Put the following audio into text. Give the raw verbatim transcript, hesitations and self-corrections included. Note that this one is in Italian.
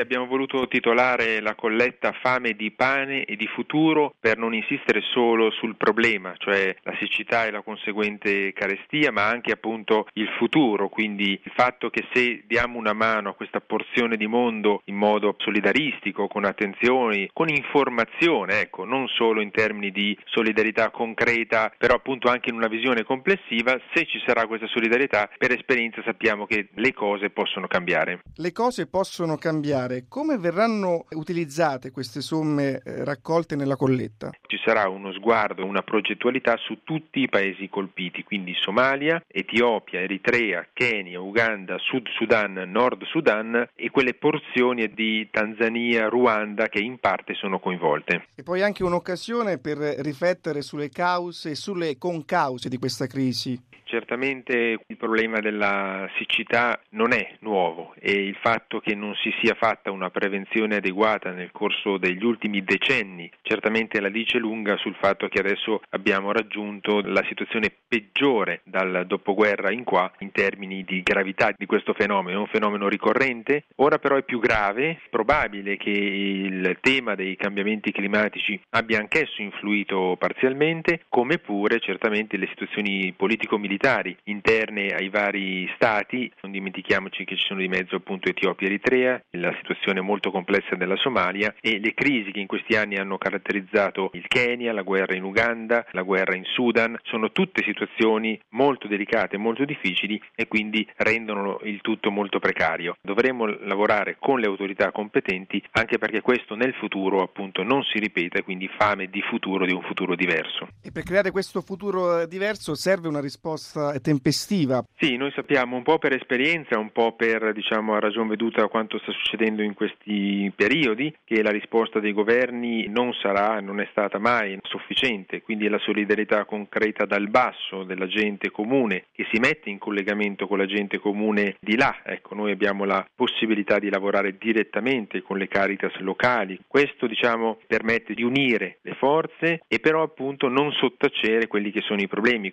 Abbiamo voluto titolare la colletta Fame di pane e di futuro per non insistere solo sul problema, cioè la siccità e la conseguente carestia, ma anche appunto il futuro, quindi il fatto che se diamo una mano a questa porzione di mondo in modo solidaristico, con attenzioni, con informazione, ecco, non solo in termini di solidarietà concreta, però appunto anche in una visione complessiva, se ci sarà questa solidarietà, per esperienza sappiamo che le cose possono cambiare. Le cose possono cambiare. Come verranno utilizzate queste somme eh, raccolte nella colletta? Ci sarà uno sguardo, una progettualità su tutti i paesi colpiti, quindi Somalia, Etiopia, Eritrea, Kenya, Uganda, Sud Sudan, Nord Sudan e quelle porzioni di Tanzania, Ruanda che in parte sono coinvolte. E poi anche un'occasione per riflettere sulle cause e sulle concause di questa crisi. Certamente il problema della siccità non è nuovo e il fatto che non si sia fatta una prevenzione adeguata nel corso degli ultimi decenni certamente la dice lunga sul fatto che adesso abbiamo raggiunto la situazione peggiore dal dopoguerra in qua in termini di gravità di questo fenomeno, è un fenomeno ricorrente, ora però è più grave, probabile che il tema dei cambiamenti climatici abbia anch'esso influito parzialmente, come pure certamente le situazioni politico-militari interne ai vari stati, non dimentichiamoci che ci sono di mezzo appunto Etiopia e Eritrea, la situazione molto complessa della Somalia e le crisi che in questi anni hanno caratterizzato il Kenya, la guerra in Uganda, la guerra in Sudan, sono tutte situazioni molto delicate, molto difficili e quindi rendono il tutto molto precario. Dovremmo lavorare con le autorità competenti anche perché questo nel futuro appunto non si ripeta e quindi fame di futuro, di un futuro diverso. E per creare questo futuro diverso serve una risposta tempestiva. Sì, noi sappiamo un po' per esperienza, un po' per diciamo a ragion veduta quanto sta succedendo in questi periodi, che la risposta dei governi non sarà, non è stata mai sufficiente, quindi la solidarietà concreta dal basso della gente comune che si mette in collegamento con la gente comune di là. Ecco, noi abbiamo la possibilità di lavorare direttamente con le Caritas locali. Questo diciamo permette di unire le forze e però appunto non sottacere quelli che sono i problemi.